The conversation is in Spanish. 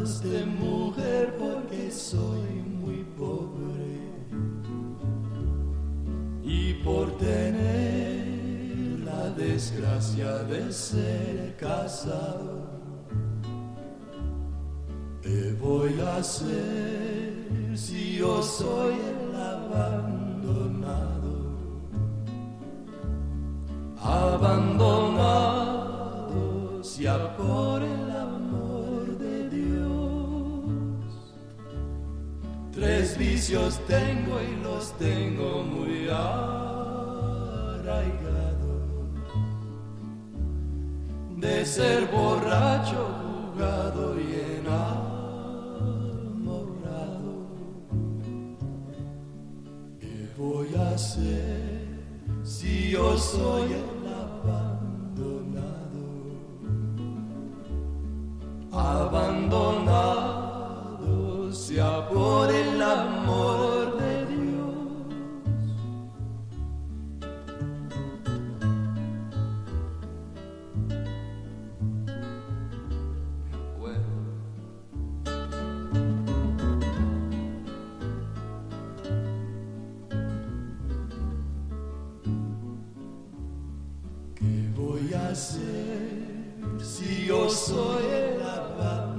de mujer porque soy muy pobre y por tener la desgracia de ser casado. ¿Qué voy a hacer si yo soy el abandonado? Abandonado sea por el amor de Dios. 3 vicios tengo y los tengo muy arraigados. De ser borracho, jugado y enamorado. ¿Qué voy a hacer si yo soy el abandonado? Abandonado sea por el amor de Dios. ¿Qué voy a hacer si yo soy el abandonado?